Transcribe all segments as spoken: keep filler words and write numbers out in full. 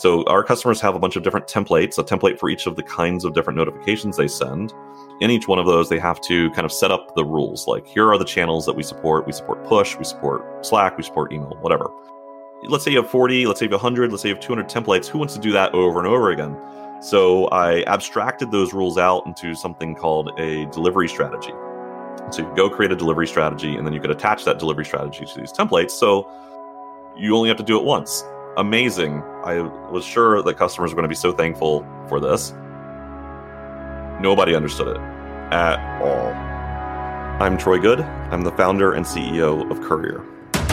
So our customers have a bunch of different templates, a template for each of the kinds of different notifications they send. In each one of those, they have to kind of set up the rules. Like, here are the channels that we support. We support push, we support Slack, we support email, whatever. Let's say you have forty, let's say you have one hundred, let's say you have two hundred templates. Who wants to do that over and over again? So I abstracted those rules out into something called a delivery strategy. So you could go create a delivery strategy, and then you could attach that delivery strategy to these templates. So you only have to do it once. Amazing. I was sure that customers were going to be so thankful for this. Nobody understood it at all. I'm Troy Goode. I'm the founder and C E O of Courier.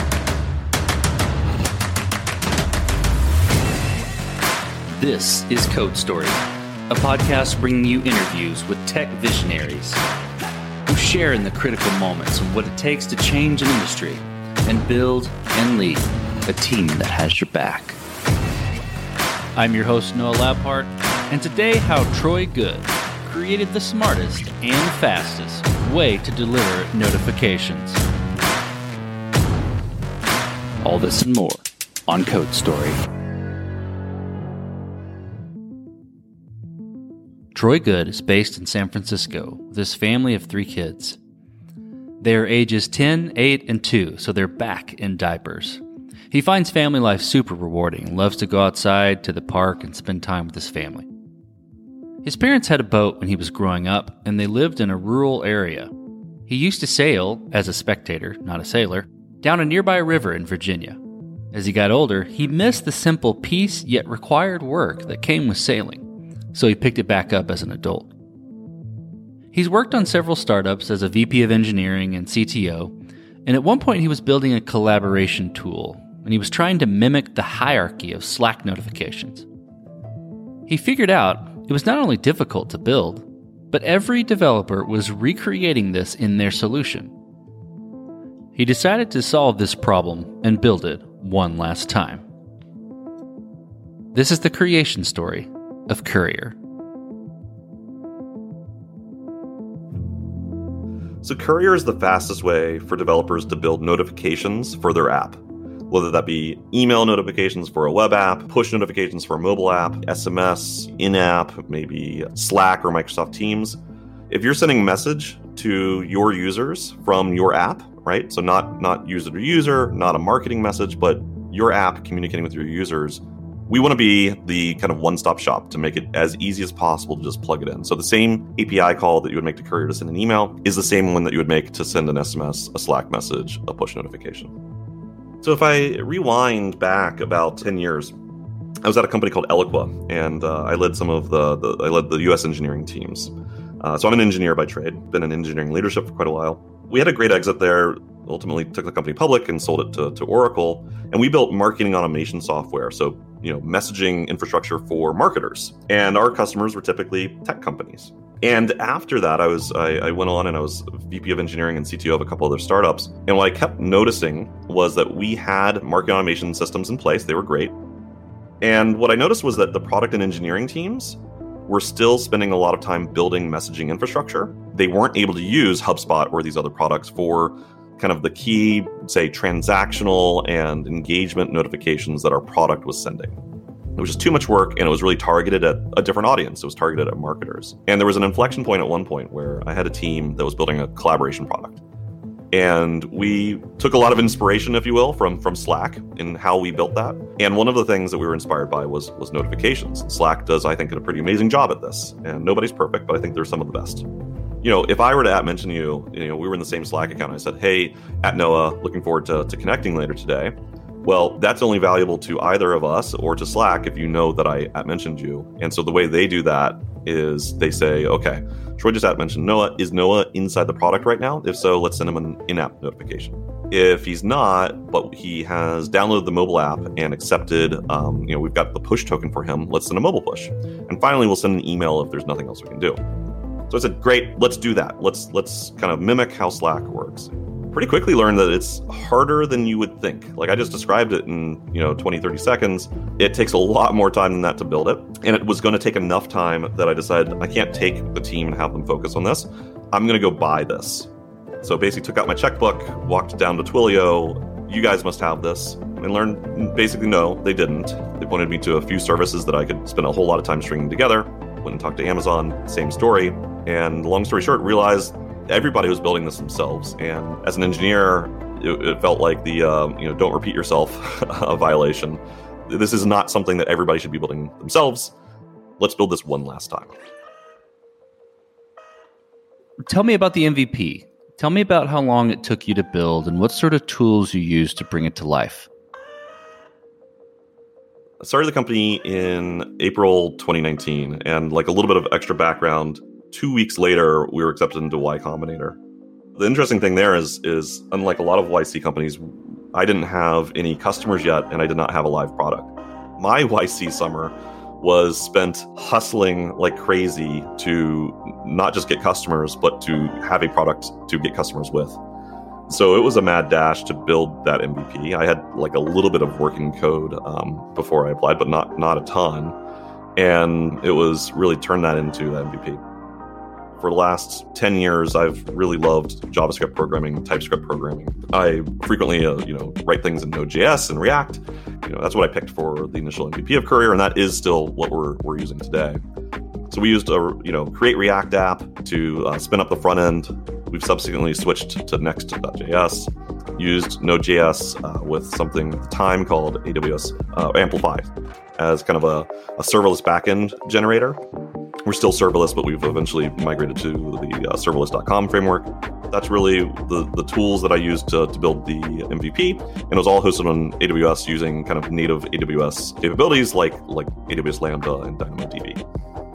This is Code Story, a podcast bringing you interviews with tech visionaries who share in the critical moments of what it takes to change an industry and build and lead a team that has your back. I'm your host, Noah Labhart, and today how Troy Goode created the smartest and fastest way to deliver notifications. All this and more on Code Story. Troy Goode is based in San Francisco with his family of three kids. They are ages ten, eight, and two, so they're back in diapers. He finds family life super rewarding and loves to go outside to the park and spend time with his family. His parents had a boat when he was growing up, and they lived in a rural area. He used to sail, as a spectator, not a sailor, down a nearby river in Virginia. As he got older, he missed the simple peace yet required work that came with sailing. So he picked it back up as an adult. He's worked on several startups as a V P of engineering and C T O, and at one point he was building a collaboration tool, and he was trying to mimic the hierarchy of Slack notifications. He figured out it was not only difficult to build, but every developer was recreating this in their solution. He decided to solve this problem and build it one last time. This is the creation story of Courier. So Courier is the fastest way for developers to build notifications for their app, whether that be email notifications for a web app, push notifications for a mobile app, S M S, in-app, maybe Slack or Microsoft Teams. If you're sending a message to your users from your app, right? So not, not user to user, not a marketing message, but your app communicating with your users, we want to be the kind of one-stop shop to make it as easy as possible to just plug it in. So the same A P I call that you would make to Courier to send an email is the same one that you would make to send an S M S, a Slack message, a push notification. So if I rewind back about ten years, I was at a company called Eloqua, and uh, I led some of the, the I led the U S engineering teams. Uh, so I'm an engineer by trade, been in engineering leadership for quite a while. We had a great exit there, ultimately took the company public and sold it to, to Oracle, and we built marketing automation software. So, you know, messaging infrastructure for marketers. And our customers were typically tech companies. And after that, I was I, I went on and I was V P of engineering and C T O of a couple other startups. And what I kept noticing was that we had marketing automation systems in place. They were great. And what I noticed was that the product and engineering teams were still spending a lot of time building messaging infrastructure. They weren't able to use HubSpot or these other products for kind of the key, say, transactional and engagement notifications that our product was sending. It was just too much work, and it was really targeted at a different audience. It was targeted at marketers. And there was an inflection point at one point where I had a team that was building a collaboration product. And we took a lot of inspiration, if you will, from, from Slack in how we built that. And one of the things that we were inspired by was, was notifications. Slack does, I think, a pretty amazing job at this. And nobody's perfect, but I think they're some of the best. You know, if I were to at mention you, you know, we were in the same Slack account. And I said, hey, at Noah, looking forward to, to connecting later today. Well, that's only valuable to either of us or to Slack if you know that I at mentioned you. And so the way they do that is they say, okay, Troy just at mentioned Noah. Is Noah inside the product right now? If so, let's send him an in-app notification. If he's not, but he has downloaded the mobile app and accepted, um, you know, we've got the push token for him, let's send a mobile push. And finally, we'll send an email if there's nothing else we can do. So I said, great, let's do that. Let's let's kind of mimic how Slack works. Pretty quickly learned that it's harder than you would think. Like I just described it in, you know, twenty, thirty seconds. It takes a lot more time than that to build it. And it was going to take enough time that I decided I can't take the team and have them focus on this. I'm going to go buy this. So basically took out my checkbook, walked down to Twilio, you guys must have this. And learned, basically, no, they didn't. They pointed me to a few services that I could spend a whole lot of time stringing together. Went and talked to Amazon, same story. And long story short, realized everybody was building this themselves. And as an engineer, it, it felt like the, uh, you know, don't repeat yourself violation. This is not something that everybody should be building themselves. Let's build this one last time. Tell me about the M V P. Tell me about how long it took you to build and what sort of tools you used to bring it to life. I started the company in April twenty nineteen, and like a little bit of extra background, two weeks later, we were accepted into Y Combinator. The interesting thing there is, is unlike a lot of Y C companies, I didn't have any customers yet, and I did not have a live product. My Y C summer was spent hustling like crazy to not just get customers, but to have a product to get customers with. So it was a mad dash to build that M V P. I had like a little bit of working code um, before I applied, but not not a ton. And it was really turned that into the M V P. For the last ten years, I've really loved JavaScript programming, TypeScript programming. I frequently, uh, you know, write things in Node.js and React. You know, that's what I picked for the initial M V P of Courier, and that is still what we're we're using today. So we used a, you know, create React app to uh, spin up the front end. We've subsequently switched to Next.js, used Node.js uh, with something at the time called A W S uh, Amplify as kind of a, a serverless backend generator. We're still serverless, but we've eventually migrated to the uh, serverless dot com framework. That's really the, the tools that I used to, to build the M V P. And it was all hosted on A W S using kind of native A W S capabilities like, like A W S Lambda and DynamoDB.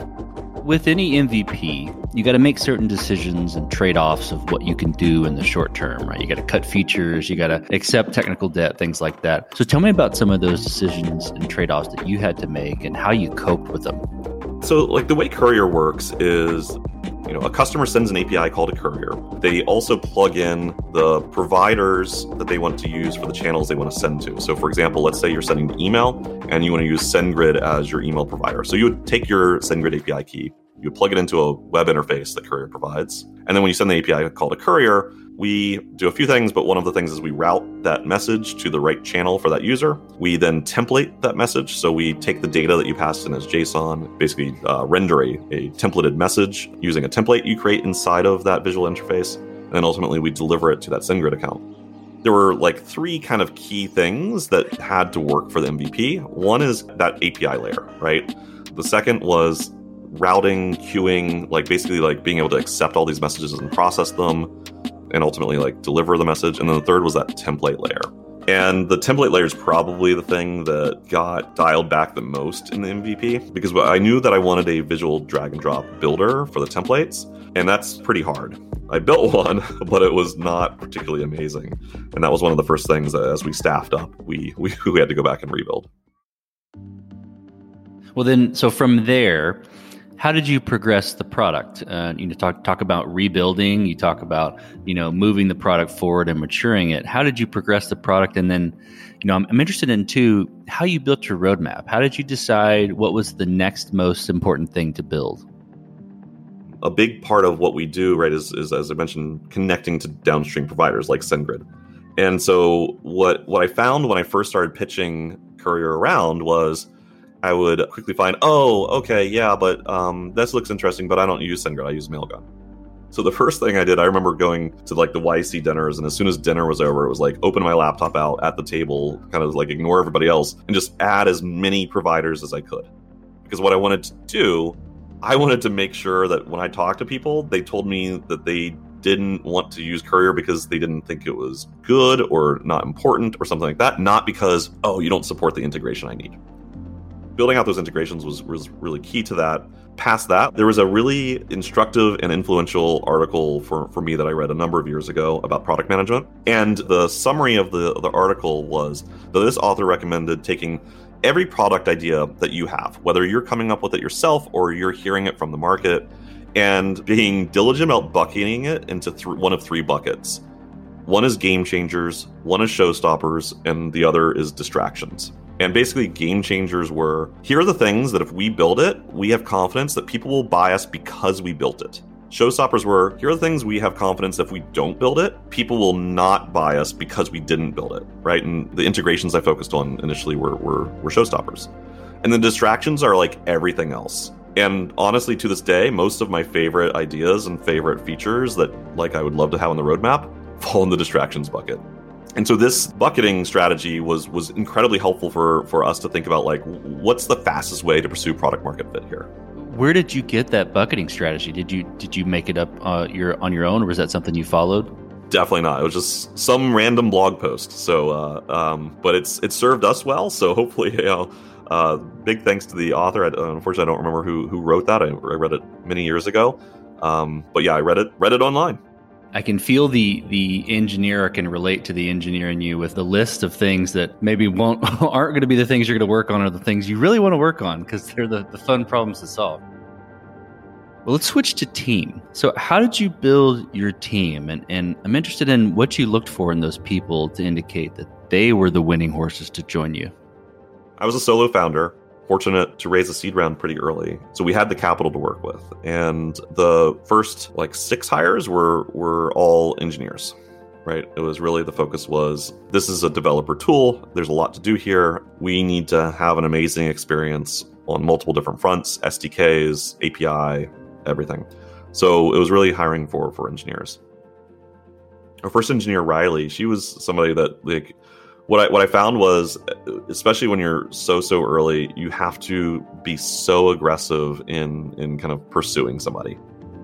With any M V P, you got to make certain decisions and trade-offs of what you can do in the short term, right? You got to cut features, you got to accept technical debt, things like that. So tell me about some of those decisions and trade-offs that you had to make and how you coped with them. So like the way Courier works is, you know, a customer sends an A P I call to Courier. They also plug in the providers that they want to use for the channels they want to send to. So for example, let's say you're sending email and you want to use SendGrid as your email provider. So you would take your SendGrid A P I key, you would plug it into a web interface that Courier provides. And then when you send the A P I call to Courier, we do a few things, but one of the things is we route that message to the right channel for that user. We then template that message. So we take the data that you passed in as JSON, basically uh, render a, a templated message using a template you create inside of that visual interface. And then ultimately we deliver it to that SendGrid account. There were like three kind of key things that had to work for the M V P. One is that A P I layer, right? The second was routing, queuing, like basically like being able to accept all these messages and process them, and ultimately like deliver the message. And then the third was that template layer. And the template layer is probably the thing that got dialed back the most in the M V P, because I knew that I wanted a visual drag and drop builder for the templates, and that's pretty hard. I built one, but it was not particularly amazing. And that was one of the first things that as we staffed up, we, we, we had to go back and rebuild. Well then, so from there, how did you progress the product? Uh, you know, talk talk about rebuilding. You talk about, you know, moving the product forward and maturing it. How did you progress the product? And then, you know, I'm, I'm interested in too how you built your roadmap. How did you decide what was the next most important thing to build? A big part of what we do, right, is, is as I mentioned, connecting to downstream providers like SendGrid. And so what what I found when I first started pitching Courier around was I would quickly find, oh, okay, yeah, but um, this looks interesting, but I don't use SendGrid, I use Mailgun. So the first thing I did, I remember going to like the Y C dinners, and as soon as dinner was over, it was like open my laptop out at the table, kind of like ignore everybody else, and just add as many providers as I could. Because what I wanted to do, I wanted to make sure that when I talked to people, they told me that they didn't want to use Courier because they didn't think it was good or not important or something like that, not because, oh, you don't support the integration I need. Building out those integrations was, was really key to that. Past that, there was a really instructive and influential article for, for me that I read a number of years ago about product management. And the summary of the, the article was that this author recommended taking every product idea that you have, whether you're coming up with it yourself or you're hearing it from the market, and being diligent about bucketing it into th- one of three buckets. One is game changers, one is showstoppers, and the other is distractions. And basically, game changers were, here are the things that if we build it, we have confidence that people will buy us because we built it. Showstoppers were, here are the things we have confidence if we don't build it, people will not buy us because we didn't build it, right? And the integrations I focused on initially were, were, were showstoppers. And the distractions are like everything else. And honestly, to this day, most of my favorite ideas and favorite features that like I would love to have on the roadmap fall in the distractions bucket. And so this bucketing strategy was was incredibly helpful for, for us to think about, like, what's the fastest way to pursue product market fit here? Where did you get that bucketing strategy? Did you did you make it up uh, your on your own, or was that something you followed? Definitely not. It was just some random blog post. So, uh, um, but it's it served us well. So hopefully, you know, uh, big thanks to the author. I, unfortunately, I don't remember who who wrote that. I, I read it many years ago. Um, but yeah, I read it read it online. I can feel the the engineer. I can relate to the engineer in you with the list of things that maybe won't aren't going to be the things you're going to work on, or the things you really want to work on because they're the, the fun problems to solve. Well, let's switch to team. So how did you build your team? And, and I'm interested in what you looked for in those people to indicate that they were the winning horses to join you. I was a solo founder, fortunate to raise a seed round pretty early. So we had the capital to work with. And the first like six hires were were all engineers, right? It was really, the focus was, this is a developer tool. There's a lot to do here. We need to have an amazing experience on multiple different fronts, S D Ks, A P I, everything. So it was really hiring for for engineers. Our first engineer, Riley, she was somebody that, like, what I what I found was, especially when you're so so early, you have to be so aggressive in in kind of pursuing somebody.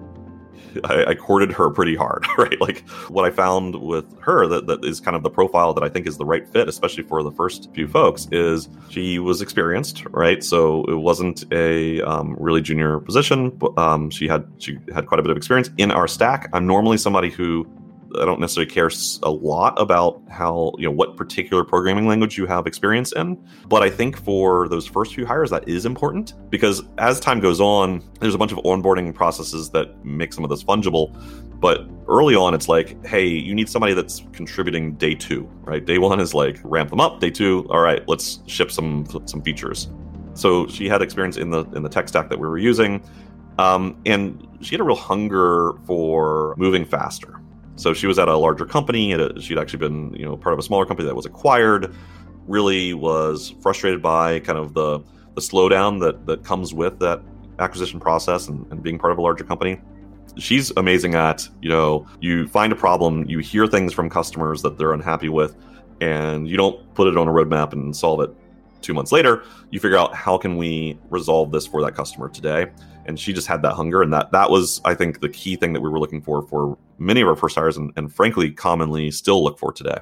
I, I courted her pretty hard, right? Like, what I found with her that, that is kind of the profile that I think is the right fit, especially for the first few folks, is she was experienced, right? So it wasn't a um, really junior position, but um, she had she had quite a bit of experience in our stack. I'm normally somebody who, I don't necessarily care a lot about how, you know, what particular programming language you have experience in. But I think for those first few hires, that is important, because as time goes on, there's a bunch of onboarding processes that make some of this fungible. But early on, it's like, hey, you need somebody that's contributing day two, right? Day one is like ramp them up. Day two, all right, let's ship some some features. So she had experience in the in the tech stack that we were using, um, and she had a real hunger for moving faster. So she was at a larger company, and she'd actually been, you know, part of a smaller company that was acquired, really was frustrated by kind of the, the slowdown that, that comes with that acquisition process and, and being part of a larger company. She's amazing at, you know, you find a problem, you hear things from customers that they're unhappy with, and you don't put it on a roadmap and solve it two months later. You figure out, how can we resolve this for that customer today? And she just had that hunger. And that that was, I think, the key thing that we were looking for for many of our first hires, and, and frankly, commonly still look for today.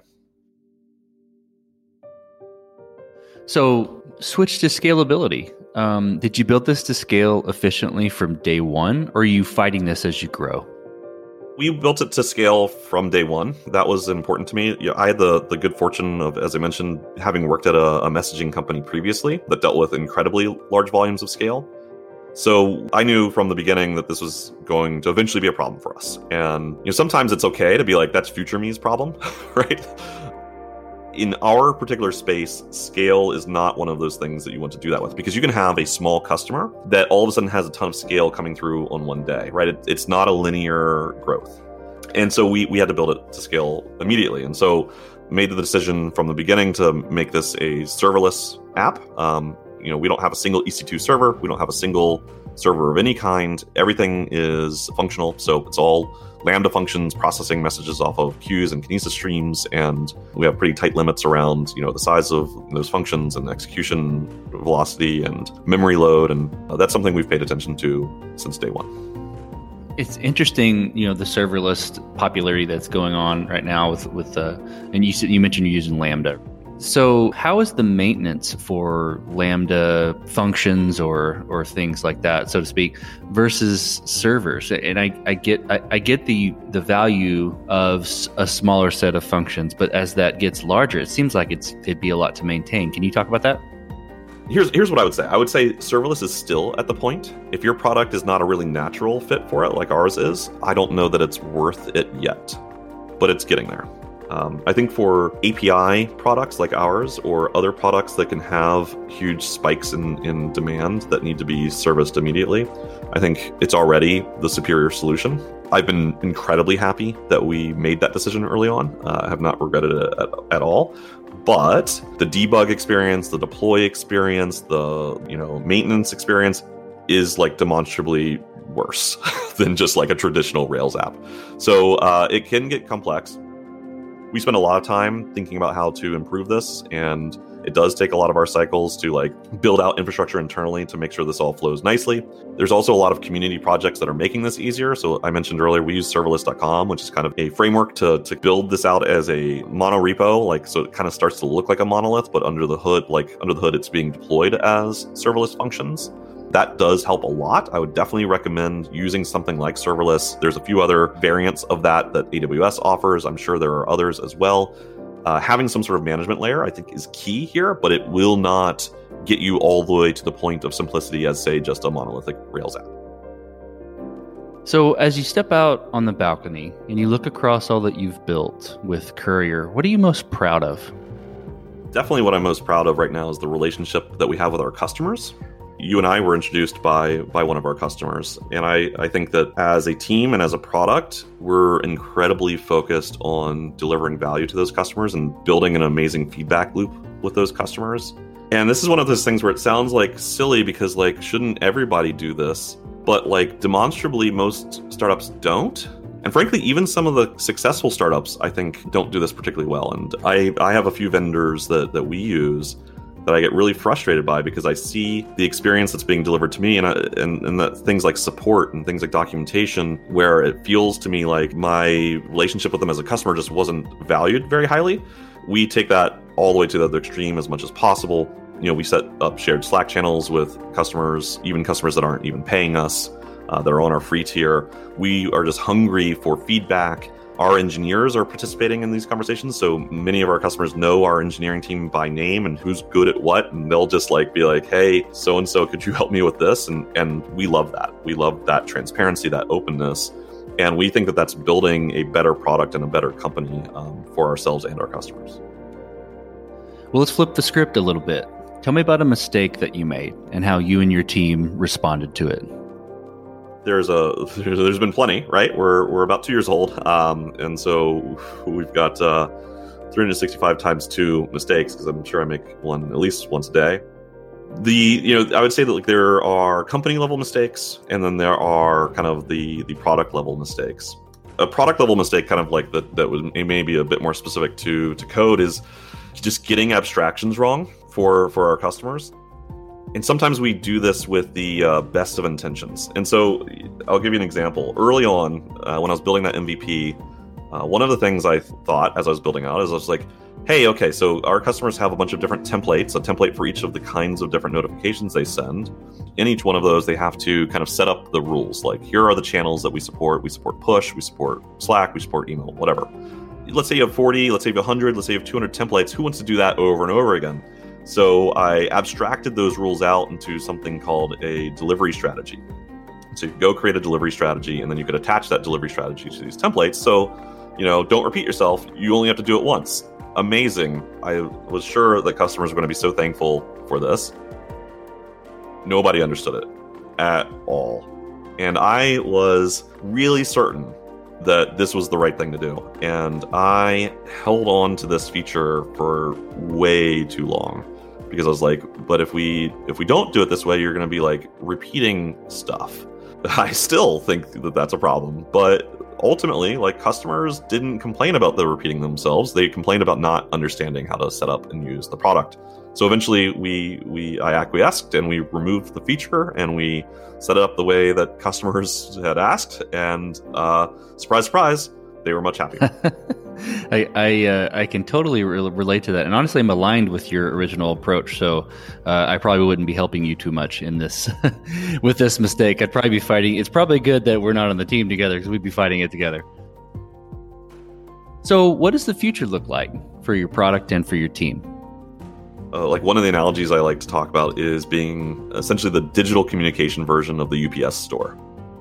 So switch to scalability. Um, did you build this to scale efficiently from day one, or are you fighting this as you grow? We built it to scale from day one. That was important to me. You know, I had the, the good fortune of, as I mentioned, having worked at a, a messaging company previously that dealt with incredibly large volumes of scale. So I knew from the beginning that this was going to eventually be a problem for us. And, you know, sometimes it's okay to be like, that's future me's problem, right? In our particular space, scale is not one of those things that you want to do that with, because you can have a small customer that all of a sudden has a ton of scale coming through on one day, right? It, it's not a linear growth. And so we, we had to build it to scale immediately. And so made the decision from the beginning to make this a serverless app. Um, you know, we don't have a single E C two server. We don't have a single server of any kind. Everything is functional. So it's all Lambda functions processing messages off of queues and Kinesis streams. And we have pretty tight limits around, you know, the size of those functions and execution velocity and memory load. And uh, that's something we've paid attention to since day one. It's interesting, you know, the serverless popularity that's going on right now with, with uh, and you you mentioned you're using Lambda. So how is the maintenance for Lambda functions or or things like that, so to speak, versus servers? And I, I get I, I get the the value of a smaller set of functions, but as that gets larger, it seems like it's it'd be a lot to maintain. Can you talk about that? Here's here's what I would say. I would say serverless is still at the point. If your product is not a really natural fit for it, like ours is, I don't know that it's worth it yet, but it's getting there. Um, I think for A P I products like ours or other products that can have huge spikes in, in demand that need to be serviced immediately, I think it's already the superior solution. I've been incredibly happy that we made that decision early on. Uh, I have not regretted it at, at all. But the debug experience, the deploy experience, the you know maintenance experience is like demonstrably worse than just like a traditional Rails app. So uh, it can get complex. We spend a lot of time thinking about how to improve this, and it does take a lot of our cycles to like build out infrastructure internally to make sure this all flows nicely. There's also a lot of community projects that are making this easier. So I mentioned earlier, we use serverless dot com, which is kind of a framework to, to build this out as a mono repo, like so it kind of starts to look like a monolith, but under the hood, like under the hood, it's being deployed as serverless functions. That does help a lot. I would definitely recommend using something like serverless. There's a few other variants of that that A W S offers. I'm sure there are others as well. Uh, having some sort of management layer, I think, is key here, but it will not get you all the way to the point of simplicity as, say, just a monolithic Rails app. So as you step out on the balcony and you look across all that you've built with Courier, what are you most proud of? Definitely what I'm most proud of right now is the relationship that we have with our customers. You and I were introduced by by one of our customers. And I, I think that as a team and as a product, we're incredibly focused on delivering value to those customers and building an amazing feedback loop with those customers. And this is one of those things where it sounds like silly because like, shouldn't everybody do this? But like demonstrably, most startups don't. And frankly, even some of the successful startups, I think, don't do this particularly well. And I, I have a few vendors that, that we use that I get really frustrated by because I see the experience that's being delivered to me and, I, and, and that things like support and things like documentation where it feels to me like my relationship with them as a customer just wasn't valued very highly. We take that all the way to the other extreme as much as possible. You know, we set up shared Slack channels with customers, even customers that aren't even paying us, uh, that are on our free tier. We are just hungry for feedback. Our engineers are participating in these conversations. So many of our customers know our engineering team by name and who's good at what. And they'll just like be like, hey, so-and-so, could you help me with this? And and we love that. We love that transparency, that openness. And we think that that's building a better product and a better company um, for ourselves and our customers. Well, let's flip the script a little bit. Tell me about a mistake that you made and how you and your team responded to it. There's a there's been plenty, right? We're we're about two years old, um, and so we've got uh, three hundred sixty-five times two mistakes because I'm sure I make one at least once a day. The you know I would say that like there are company level mistakes, and then there are kind of the the product level mistakes. A product level mistake, kind of like that that was maybe a bit more specific to to code, is just getting abstractions wrong for for our customers. And sometimes we do this with the uh, best of intentions. And so I'll give you an example. Early on, uh, when I was building that M V P, uh, one of the things I thought as I was building out is I was like, hey, okay, so our customers have a bunch of different templates, a template for each of the kinds of different notifications they send. In each one of those, they have to kind of set up the rules. Like, here are the channels that we support. We support push, we support Slack, we support email, whatever. Let's say you have forty, let's say you have one hundred, let's say you have two hundred templates. Who wants to do that over and over again? So I abstracted those rules out into something called a delivery strategy. So you could go create a delivery strategy, and then you could attach that delivery strategy to these templates. So, you know, don't repeat yourself. You only have to do it once. Amazing. I was sure that customers were going to be so thankful for this. Nobody understood it at all. And I was really certain that this was the right thing to do. And I held on to this feature for way too long. Because I was like, but if we if we don't do it this way, you're going to be like repeating stuff. I still think that that's a problem. But ultimately, like customers didn't complain about the repeating themselves. They complained about not understanding how to set up and use the product. So eventually, we we I acquiesced and we removed the feature and we set it up the way that customers had asked. And uh, surprise, surprise, they were much happier. I I, uh, I can totally re- relate to that, and honestly, I'm aligned with your original approach. So uh, I probably wouldn't be helping you too much in this with this mistake. I'd probably be fighting. It's probably good that we're not on the team together because we'd be fighting it together. So, what does the future look like for your product and for your team? Uh, like one of the analogies I like to talk about is being essentially the digital communication version of the U P S store.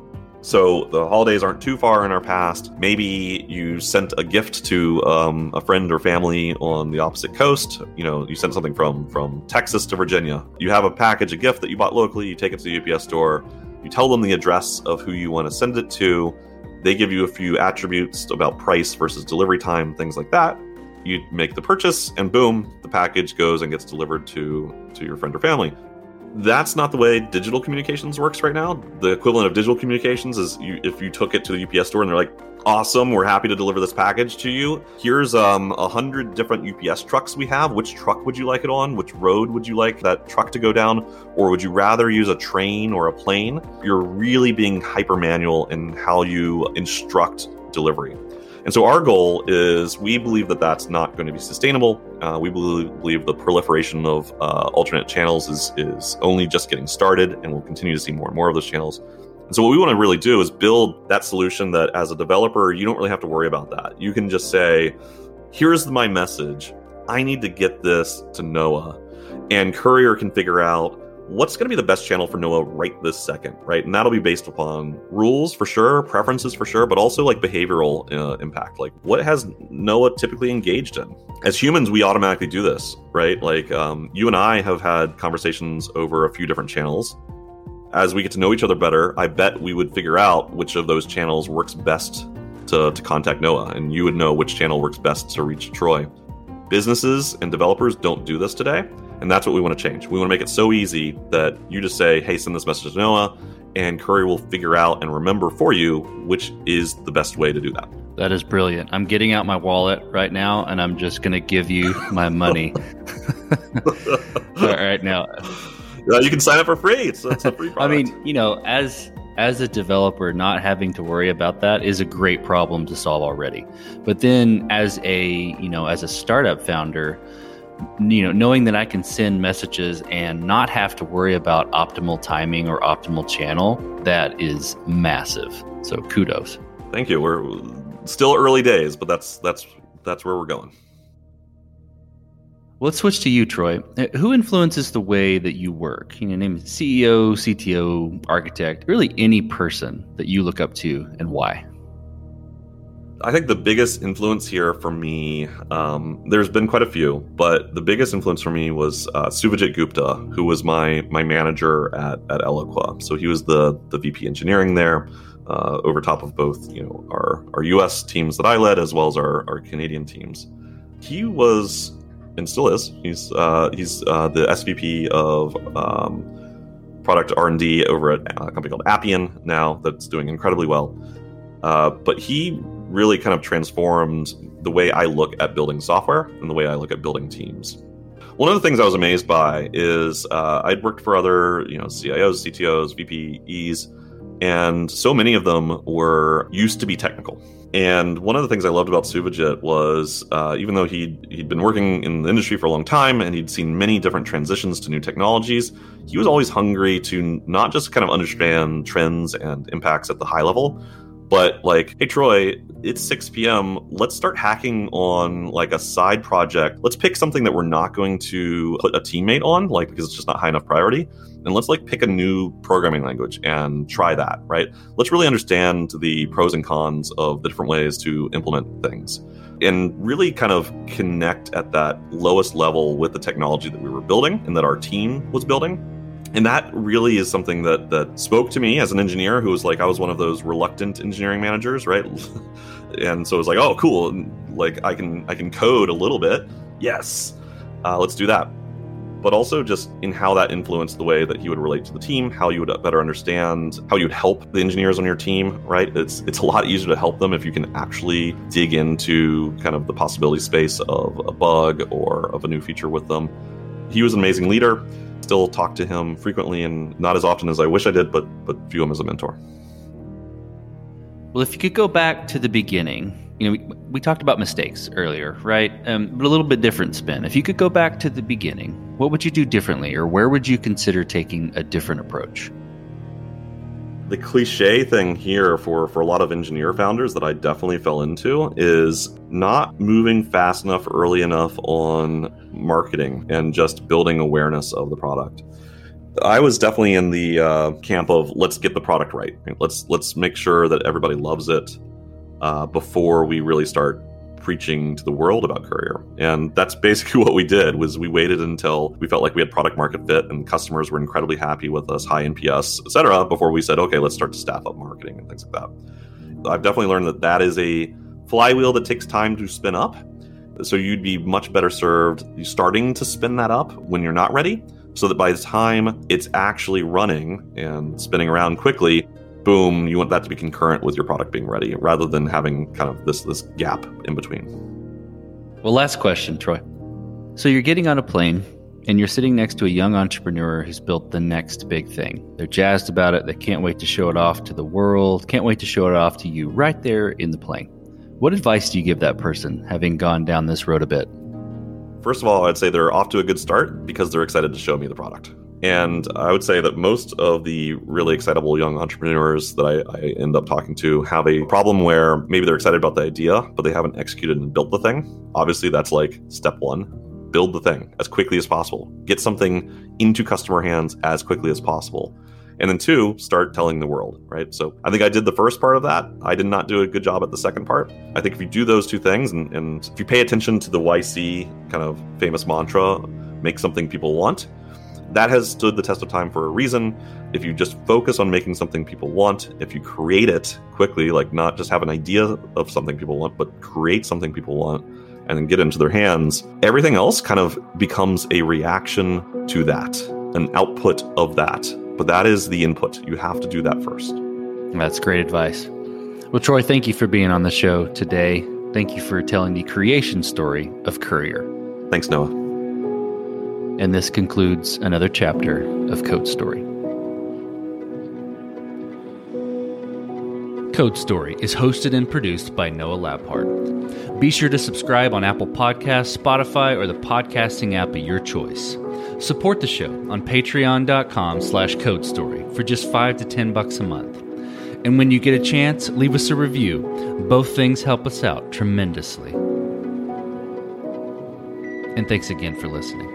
So the holidays aren't too far in our past. Maybe you sent a gift to um, a friend or family on the opposite coast. You know, you sent something from, from Texas to Virginia. You have a package, a gift that you bought locally. You take it to the U P S store. You tell them the address of who you want to send it to. They give you a few attributes about price versus delivery time, things like that. You make the purchase, and boom, the package goes and gets delivered to, to your friend or family. That's not the way digital communications works right now. The equivalent of digital communications is you, if you took it to the U P S store and they're like, awesome, we're happy to deliver this package to you. Here's um, a hundred different U P S trucks we have. Which truck would you like it on? Which road would you like that truck to go down? Or would you rather use a train or a plane? You're really being hyper manual in how you instruct delivery. And so our goal is we believe that that's not going to be sustainable. Uh, we believe, believe the proliferation of uh, alternate channels is, is only just getting started, and we'll continue to see more and more of those channels. And so what we want to really do is build that solution that as a developer, you don't really have to worry about that. You can just say, here's my message. I need to get this to Noah. And Courier can figure out what's going to be the best channel for Noah right this second, right? And that'll be based upon rules for sure, preferences for sure, but also like behavioral uh, impact. Like what has Noah typically engaged in? As humans, we automatically do this, right? Like um, you and I have had conversations over a few different channels. As we get to know each other better, I bet we would figure out which of those channels works best to, to contact Noah, and you would know which channel works best to reach Troy. Businesses and developers don't do this today. And that's what we want to change. We want to make it so easy that you just say, hey, send this message to Noah, and Courier will figure out and remember for you which is the best way to do that. That is brilliant. I'm getting out my wallet right now, and I'm just going to give you my money. All right, now. Yeah, you can sign up for free. It's, it's a free product. I mean, you know, as as a developer, not having to worry about that is a great problem to solve already. But then as a, you know, as a startup founder, you know, knowing that I can send messages and not have to worry about optimal timing or optimal channel, that is massive. So kudos. Thank you. We're still early days, but that's that's that's where we're going. Let's switch to you, Troy. Who influences the way that you work? You know, name C E O, C T O, architect, really any person that you look up to, and why? I think the biggest influence here for me, um, there's been quite a few, but the biggest influence for me was uh, Suvajit Gupta, who was my my manager at, at Eloqua. So he was the the V P engineering there, uh, over top of both, you know, our, our U S teams that I led as well as our, our Canadian teams. He was, and still is, he's uh, he's uh, the S V P of um, product R and D over at a company called Appian now that's doing incredibly well. Uh, but he really kind of transformed the way I look at building software and the way I look at building teams. One of the things I was amazed by is uh, I'd worked for other, you know, C I Os, C T Os, V P Es, and so many of them were used to be technical. And one of the things I loved about Suvajit was, uh, even though he'd, he'd been working in the industry for a long time and he'd seen many different transitions to new technologies, he was always hungry to not just kind of understand trends and impacts at the high level, but like, hey, Troy, it's six p.m. Let's start hacking on like a side project. Let's pick something that we're not going to put a teammate on, like because it's just not high enough priority. And let's like pick a new programming language and try that, right? Let's really understand the pros and cons of the different ways to implement things and really kind of connect at that lowest level with the technology that we were building and that our team was building. And that really is something that that spoke to me as an engineer who was like, I was one of those reluctant engineering managers, right? And so it was like, oh, cool. Like I can I can code a little bit. Yes, uh, let's do that. But also just in how that influenced the way that he would relate to the team, how you would better understand, how you would help the engineers on your team, right? It's it's a lot easier to help them if you can actually dig into kind of the possibility space of a bug or of a new feature with them. He was an amazing leader. Still talk to him frequently and not as often as I wish I did, but but view him as a mentor. Well, if you could go back to the beginning, you know, we, we talked about mistakes earlier, right? Um, but a little bit different spin. If you could go back to the beginning, what would you do differently, or where would you consider taking a different approach? The cliche thing here for, for a lot of engineer founders that I definitely fell into is not moving fast enough early enough on marketing and just building awareness of the product. I was definitely in the uh, camp of let's get the product right. Let's let's make sure that everybody loves it uh, before we really start preaching to the world about Courier. And that's basically what we did. Was we waited until we felt like we had product market fit and customers were incredibly happy with us, high N P S, et cetera, before we said, okay, let's start to staff up marketing and things like that. I've definitely learned that that is a flywheel that takes time to spin up. So you'd be much better served starting to spin that up when you're not ready, so that by the time it's actually running and spinning around quickly, boom, you want that to be concurrent with your product being ready, rather than having kind of this this gap in between. Well, last question, Troy. So you're getting on a plane and you're sitting next to a young entrepreneur who's built the next big thing. They're jazzed about it. They can't wait to show it off to the world, can't wait to show it off to you right there in the plane. What advice do you give that person, having gone down this road a bit? First of all, I'd say they're off to a good start because they're excited to show me the product. And I would say that most of the really excitable young entrepreneurs that I, I end up talking to have a problem where maybe they're excited about the idea, but they haven't executed and built the thing. Obviously, that's like step one. Build the thing as quickly as possible. Get something into customer hands as quickly as possible. And then two, start telling the world, right? So I think I did the first part of that. I did not do a good job at the second part. I think if you do those two things and, and if you pay attention to the Y C kind of famous mantra, make something people want, that has stood the test of time for a reason. If you just focus on making something people want, if you create it quickly, like not just have an idea of something people want, but create something people want and then get it into their hands, everything else kind of becomes a reaction to that, an output of that. But that is the input. You have to do that first. That's great advice. Well, Troy, thank you for being on the show today. Thank you for telling the creation story of Courier. Thanks, Noah. And this concludes another chapter of Code Story. Code Story is hosted and produced by Noah Labhart. Be sure to subscribe on Apple Podcasts, Spotify, or the podcasting app of your choice. Support the show on patreon.com slash code story for just five to ten bucks a month. And when you get a chance, leave us a review. Both things help us out tremendously. And thanks again for listening.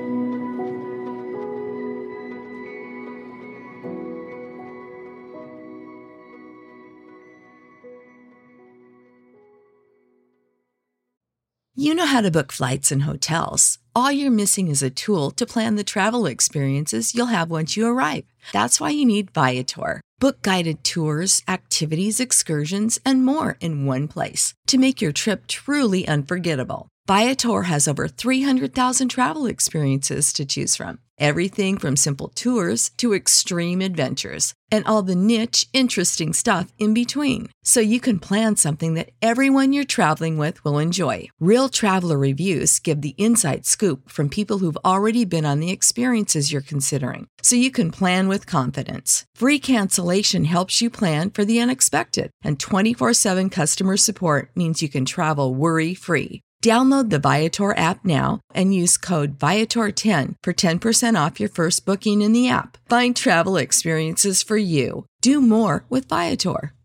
You know how to book flights and hotels. All you're missing is a tool to plan the travel experiences you'll have once you arrive. That's why you need Viator. Book guided tours, activities, excursions, and more in one place to make your trip truly unforgettable. Viator has over three hundred thousand travel experiences to choose from. Everything from simple tours to extreme adventures and all the niche, interesting stuff in between. So you can plan something that everyone you're traveling with will enjoy. Real traveler reviews give the inside scoop from people who've already been on the experiences you're considering. So you can plan with confidence. Free cancellation helps you plan for the unexpected. And twenty-four seven customer support means you can travel worry-free. Download the Viator app now and use code Viator ten for ten percent off your first booking in the app. Find travel experiences for you. Do more with Viator.